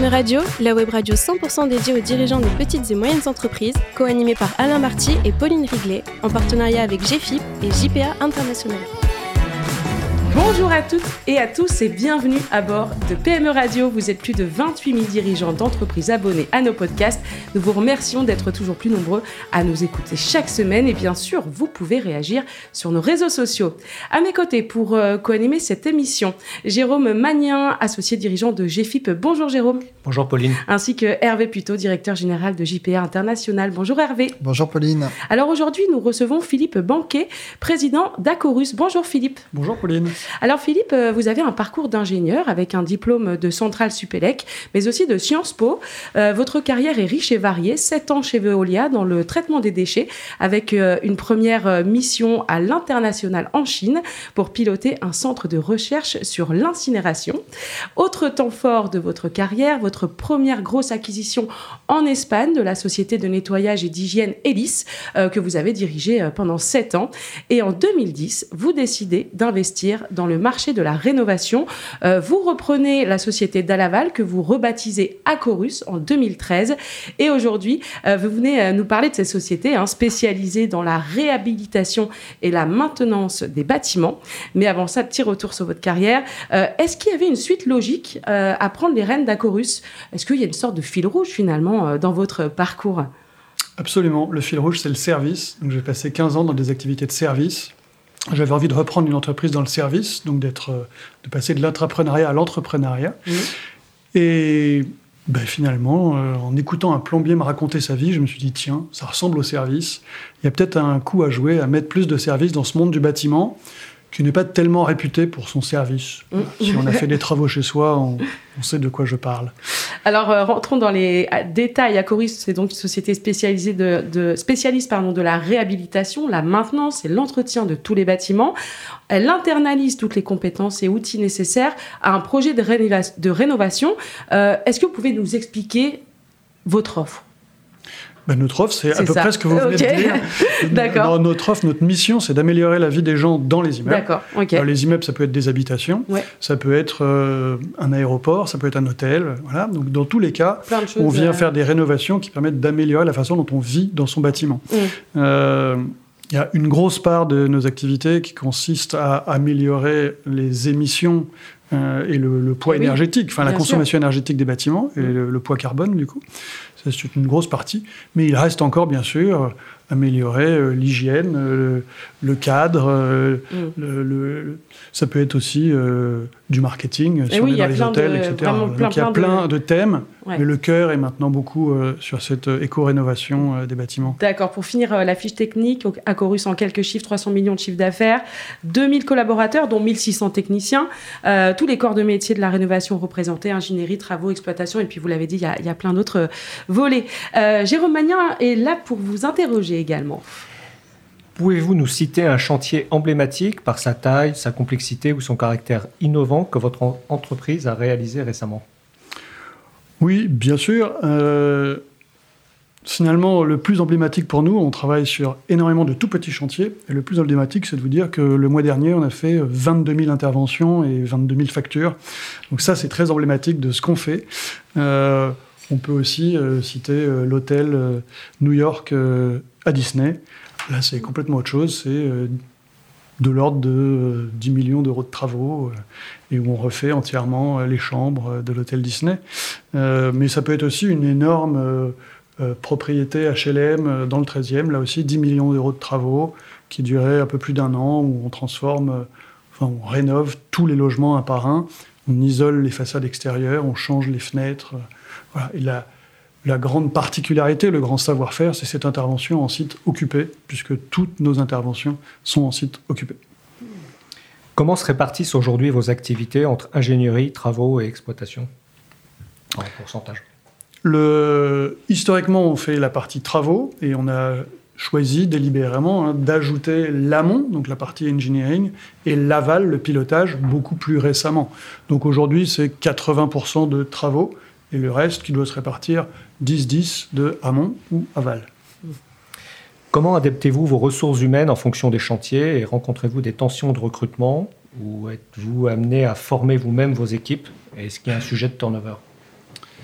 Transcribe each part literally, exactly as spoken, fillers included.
Radio, la web radio cent pour cent dédiée aux dirigeants des petites et moyennes entreprises, co-animée par Alain Marty et Pauline Riglet, en partenariat avec G F I P et J P A International. Bonjour à toutes et à tous et bienvenue à bord de P M E Radio. Vous êtes plus de vingt-huit mille dirigeants d'entreprises abonnés à nos podcasts. Nous vous remercions d'être toujours plus nombreux à nous écouter chaque semaine. Et bien sûr, vous pouvez réagir sur nos réseaux sociaux. À mes côtés, pour euh, co-animer cette émission, Jérôme Magnien, associé dirigeant de G F I P. Bonjour Jérôme. Bonjour Pauline. Ainsi que Hervé Puteau, directeur général de J P A International. Bonjour Hervé. Bonjour Pauline. Alors aujourd'hui, nous recevons Philippe Banquet, président d'Acorus. Bonjour Philippe. Bonjour Pauline. Alors Philippe, vous avez un parcours d'ingénieur avec un diplôme de Centrale Supélec, mais aussi de Sciences Po. Euh, votre carrière est riche et variée, sept ans chez Veolia dans le traitement des déchets, avec euh, une première mission à l'international en Chine pour piloter un centre de recherche sur l'incinération. Autre temps fort de votre carrière, votre première grosse acquisition en Espagne de la société de nettoyage et d'hygiène Elis, euh, que vous avez dirigée euh, pendant sept ans. Et en deux mille dix, vous décidez d'investir dans le marché de la rénovation. Euh, vous reprenez la société d'Alaval que vous rebaptisez Acorus en deux mille treize. Et aujourd'hui, euh, vous venez euh, nous parler de cette société hein, spécialisée dans la réhabilitation et la maintenance des bâtiments. Mais avant ça, petit retour sur votre carrière. Euh, est-ce qu'il y avait une suite logique euh, à prendre les rênes d'Acorus ? Est-ce qu'il y a une sorte de fil rouge finalement euh, dans votre parcours ? Absolument. Le fil rouge, c'est le service. Donc, j'ai passé quinze ans dans des activités de service. J'avais envie de reprendre une entreprise dans le service, donc d'être, de passer de l'intrapreneuriat à l'entrepreneuriat. Mmh. Et ben, finalement, euh, en écoutant un plombier me raconter sa vie, je me suis dit, tiens, ça ressemble au service. Il y a peut-être un coup à jouer à mettre plus de service dans ce monde du bâtiment, qui n'est pas tellement réputé pour son service. Mmh. Si on a fait des travaux chez soi, on, on sait de quoi je parle. Alors, euh, rentrons dans les détails. Acorus, c'est donc une société spécialisée de, de, spécialiste pardon, de la réhabilitation, la maintenance et l'entretien de tous les bâtiments. Elle internalise toutes les compétences et outils nécessaires à un projet de, rénova- de rénovation. Euh, est-ce que vous pouvez nous expliquer votre offre ? Ben, notre offre, c'est, c'est à peu ça. près ce que vous venez okay. de dire. D'accord. Dans notre offre, notre mission, c'est d'améliorer la vie des gens dans les immeubles. D'accord. Okay. Alors, les immeubles, ça peut être des habitations, ouais. ça peut être euh, un aéroport, ça peut être un hôtel. Voilà. Donc, dans tous les cas, on vient euh... faire des rénovations qui permettent d'améliorer la façon dont on vit dans son bâtiment. Il mmh. euh, y a une grosse part de nos activités qui consiste à améliorer les émissions euh, et le, le poids oui, énergétique, enfin la consommation sûr. énergétique des bâtiments et mmh. le, le poids carbone, du coup. Ça, c'est une grosse partie. Mais il reste encore, bien sûr, améliorer euh, l'hygiène, euh, le cadre. Euh, mm. le, le, ça peut être aussi euh, du marketing, si et on oui, est dans les hôtels, de, et cetera. Donc plein, il y a plein de, de thèmes, ouais. mais le cœur est maintenant beaucoup euh, sur cette euh, éco-rénovation euh, des bâtiments. D'accord. Pour finir euh, la fiche technique, Acorus en quelques chiffres, trois cents millions de chiffre d'affaires, deux mille collaborateurs, dont mille six cents techniciens, euh, tous les corps de métier de la rénovation représentés, ingénierie, travaux, exploitation, et puis vous l'avez dit, il y a, y a plein d'autres euh, volets. Euh, Jérôme Magnien est là pour vous interroger également. Pouvez-vous nous citer un chantier emblématique par sa taille, sa complexité ou son caractère innovant que votre en- entreprise a réalisé récemment ? Oui, bien sûr. Euh, finalement, le plus emblématique pour nous, on travaille sur énormément de tout petits chantiers. Et le plus emblématique, c'est de vous dire que le mois dernier, on a fait vingt-deux mille interventions et vingt-deux mille factures. Donc ça, c'est très emblématique de ce qu'on fait. Euh, On peut aussi euh, citer euh, l'hôtel euh, New York euh, à Disney. Là, c'est complètement autre chose. C'est euh, de l'ordre de euh, dix millions d'euros de travaux euh, et où on refait entièrement euh, les chambres euh, de l'hôtel Disney. Euh, mais ça peut être aussi une énorme euh, euh, propriété H L M euh, dans le treizième. Là aussi, dix millions d'euros de travaux qui duraient un peu plus d'un an, où on transforme, euh, enfin, on rénove tous les logements un par un. On isole les façades extérieures, on change les fenêtres. Euh, Voilà. Et la, la grande particularité, le grand savoir-faire, c'est cette intervention en site occupé, puisque toutes nos interventions sont en site occupé. Comment se répartissent aujourd'hui vos activités entre ingénierie, travaux et exploitation, en pourcentage ? Le, historiquement, on fait la partie travaux, et on a choisi délibérément hein, d'ajouter l'amont, donc la partie engineering, et l'aval, le pilotage, beaucoup plus récemment. Donc aujourd'hui, c'est quatre-vingts pour cent de travaux, et le reste qui doit se répartir dix dix de amont ou aval. Comment adaptez-vous vos ressources humaines en fonction des chantiers et rencontrez-vous des tensions de recrutement ou êtes-vous amené à former vous-même vos équipes ? Est-ce qu'il y a un sujet de turnover ?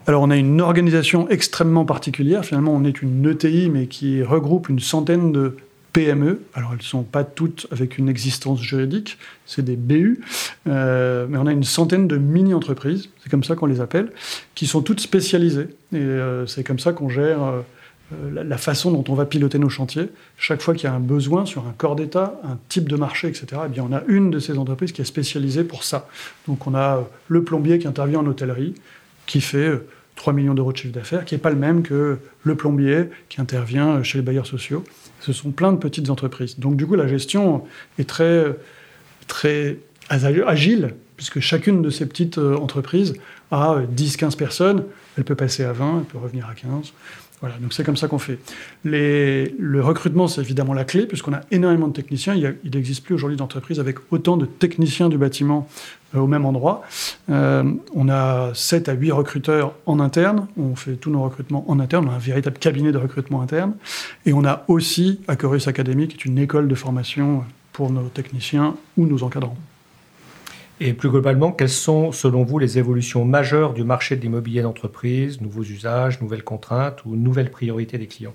Alors, on a une organisation extrêmement particulière. Finalement, on est une E T I, mais qui regroupe une centaine de P M E. Alors, elles ne sont pas toutes avec une existence juridique, c'est des B U, euh, mais on a une centaine de mini-entreprises, c'est comme ça qu'on les appelle, qui sont toutes spécialisées. Et euh, c'est comme ça qu'on gère euh, la, la façon dont on va piloter nos chantiers. Chaque fois qu'il y a un besoin sur un corps d'État, un type de marché, et cetera, eh bien, on a une de ces entreprises qui est spécialisée pour ça. Donc, on a le plombier qui intervient en hôtellerie, qui fait euh, trois millions d'euros de chiffre d'affaires, qui n'est pas le même que le plombier qui intervient chez les bailleurs sociaux. Ce sont plein de petites entreprises. Donc, du coup, la gestion est très, très agile, puisque chacune de ces petites entreprises a dix à quinze personnes. Elle peut passer à vingt, elle peut revenir à quinze. Voilà, donc c'est comme ça qu'on fait. Les, le recrutement, c'est évidemment la clé, puisqu'on a énormément de techniciens. Il n'existe plus aujourd'hui d'entreprise avec autant de techniciens du bâtiment euh, au même endroit. Euh, on a sept à huit recruteurs en interne. On fait tous nos recrutements en interne. On a un véritable cabinet de recrutement interne. Et on a aussi Acorus Academy, qui est une école de formation pour nos techniciens ou nos encadrants. Et plus globalement, quelles sont, selon vous, les évolutions majeures du marché de l'immobilier d'entreprise, nouveaux usages, nouvelles contraintes ou nouvelles priorités des clients ?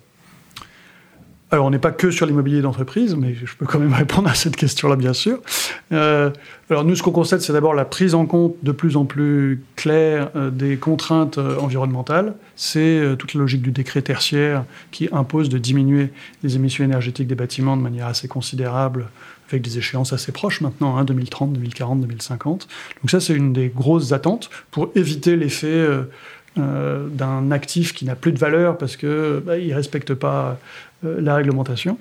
Alors, on n'est pas que sur l'immobilier d'entreprise, mais je peux quand même répondre à cette question-là, bien sûr. Euh, alors, nous, ce qu'on constate, c'est d'abord la prise en compte de plus en plus claire euh, des contraintes euh, environnementales. C'est euh, toute la logique du décret tertiaire qui impose de diminuer les émissions énergétiques des bâtiments de manière assez considérable, avec des échéances assez proches maintenant, hein, deux mille trente, deux mille quarante, deux mille cinquante. Donc ça, c'est une des grosses attentes pour éviter l'effet euh, euh, d'un actif qui n'a plus de valeur parce qu'il bah, ne respecte pas euh, la réglementation.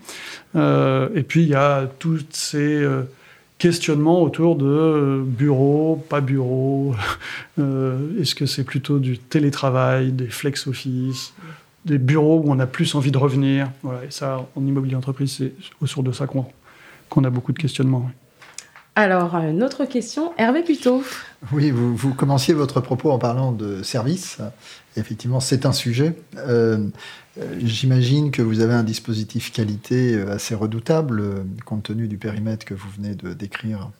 Euh, et puis, il y a tous ces euh, questionnements autour de euh, bureaux, pas bureaux. euh, est-ce que c'est plutôt du télétravail, des flex-office, des bureaux où on a plus envie de revenir. Voilà, et ça, en immobilier d'entreprise, c'est autour de ça qu'on qu'on a beaucoup de questionnements. Oui. Alors, une autre question, Hervé Puteaux. Oui, vous, vous commenciez votre propos en parlant de services. Effectivement, c'est un sujet. Euh, j'imagine que vous avez un dispositif qualité assez redoutable, compte tenu du périmètre que vous venez de décrire.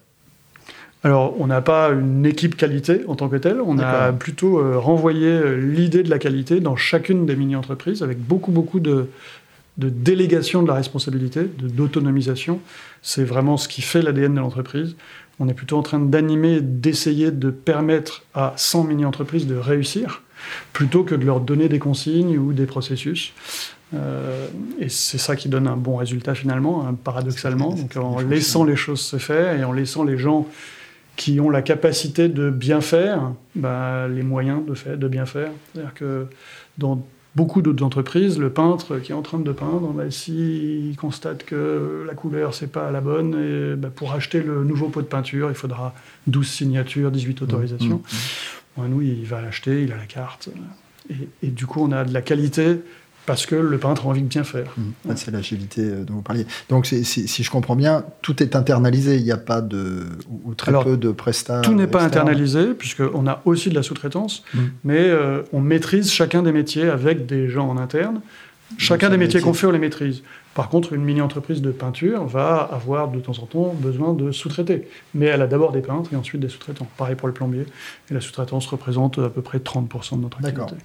Alors, on n'a pas une équipe qualité en tant que telle. On D'accord. a plutôt euh, renvoyé l'idée de la qualité dans chacune des mini-entreprises, avec beaucoup, beaucoup de... de délégation de la responsabilité, de, d'autonomisation. C'est vraiment ce qui fait l'A D N de l'entreprise. On est plutôt en train d'animer, d'essayer de permettre à cent mini-entreprises de réussir, plutôt que de leur donner des consignes ou des processus. Euh, et c'est ça qui donne un bon résultat finalement, hein, paradoxalement. Donc, en laissant les choses se faire et en laissant les gens qui ont la capacité de bien faire, bah, les moyens de, faire, de bien faire. C'est-à-dire que dans beaucoup d'autres entreprises, le peintre qui est en train de peindre, bah, s'il constate que la couleur, c'est pas la bonne, et, bah, pour acheter le nouveau pot de peinture, il faudra douze signatures, dix-huit autorisations. Mmh, mmh. Bah, nous, il va l'acheter, il a la carte. Et, et du coup, on a de la qualité parce que le peintre a envie de bien faire. Mmh. C'est l'agilité dont vous parliez. Donc, c'est, c'est, si je comprends bien, tout est internalisé. Il n'y a pas de... ou très Alors, peu de prestats. Tout n'est pas externes. Internalisé, puisqu'on a aussi de la sous-traitance, mmh. mais euh, on maîtrise chacun des métiers avec des gens en interne. Chacun des métiers métier. qu'on fait, on les maîtrise. Par contre, une mini-entreprise de peinture va avoir de temps en temps besoin de sous-traiter. Mais elle a d'abord des peintres et ensuite des sous-traitants. Pareil pour le plombier. Et la sous-traitance représente à peu près trente pour cent de notre activité. D'accord.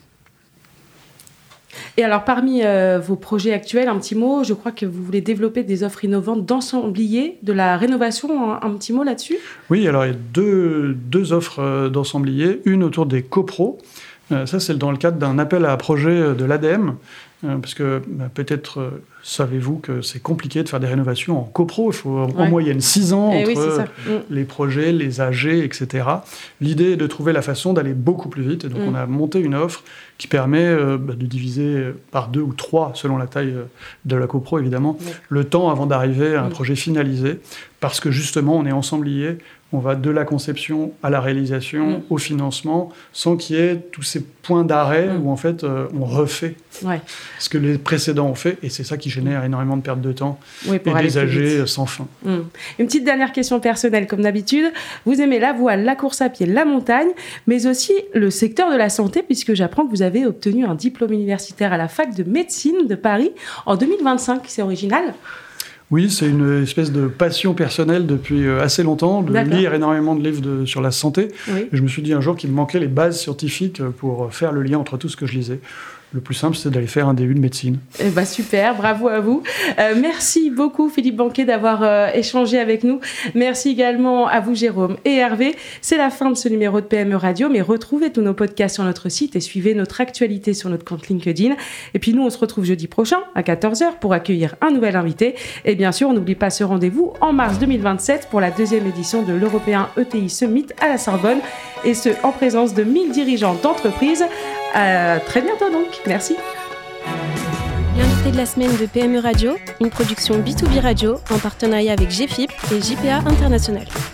Et alors, parmi euh, vos projets actuels, un petit mot, je crois que vous voulez développer des offres innovantes d'ensemblier, de la rénovation, un, un petit mot là-dessus ? Oui, alors il y a deux, deux offres euh, d'ensemblier, une autour des copros. Euh, ça, c'est dans le cadre d'un appel à projet de l'A D E M, euh, parce que bah, peut-être euh, savez-vous que c'est compliqué de faire des rénovations en copro. Il faut ouais. en moyenne six ans Et entre oui, les projets, les A G, et cetera. L'idée est de trouver la façon d'aller beaucoup plus vite. Et donc, mm. on a monté une offre qui permet euh, bah, de diviser par deux ou trois, selon la taille euh, de la copro, évidemment, mm. le temps avant d'arriver à un mm. projet finalisé. Parce que justement, on est ensemblier. On va de la conception à la réalisation, mmh. au financement, sans qu'il y ait tous ces points d'arrêt mmh. où en fait euh, on refait ouais. ce que les précédents ont fait, et c'est ça qui génère énormément de perte de temps oui, et des A G sans fin. Mmh. Une petite dernière question personnelle, comme d'habitude. Vous aimez la voile, la course à pied, la montagne, mais aussi le secteur de la santé, puisque j'apprends que vous avez obtenu un diplôme universitaire à la fac de médecine de Paris en deux mille vingt-cinq. C'est original ? Oui, c'est une espèce de passion personnelle depuis assez longtemps, de D'accord. lire énormément de livres de, sur la santé. Oui. Et je me suis dit un jour qu'il me manquait les bases scientifiques pour faire le lien entre tout ce que je lisais. Le plus simple, c'est d'aller faire un D U de médecine. Eh ben super, bravo à vous. Euh, merci beaucoup Philippe Banquet d'avoir euh, échangé avec nous. Merci également à vous Jérôme et Hervé. C'est la fin de ce numéro de P M E Radio, mais retrouvez tous nos podcasts sur notre site et suivez notre actualité sur notre compte LinkedIn. Et puis nous, on se retrouve jeudi prochain à quatorze heures pour accueillir un nouvel invité. Et bien sûr, on n'oublie pas ce rendez-vous en mars deux mille vingt-sept pour la deuxième édition de l'Européen E T I Summit à la Sorbonne, et ce en présence de mille dirigeants d'entreprises. À très bientôt donc. Merci. L'invité de la semaine de P M E Radio, une production B deux B Radio en partenariat avec G F I P et J P A International.